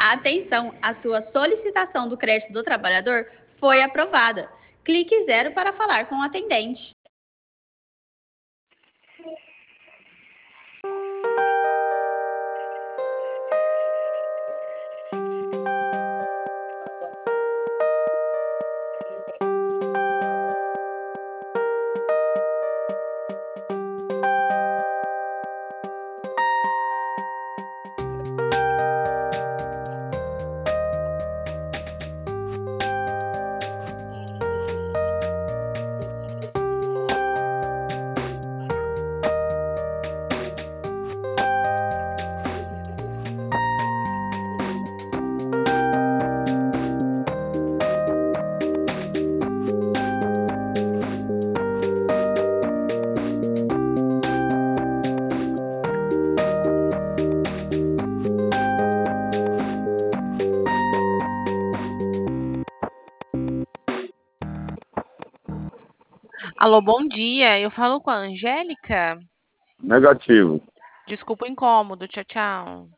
Atenção, a sua solicitação do crédito do trabalhador foi aprovada. Clique 0 para falar com o atendente. Alô, bom dia. Eu falo com a Angélica. Negativo. Desculpa o incômodo. Tchau, tchau.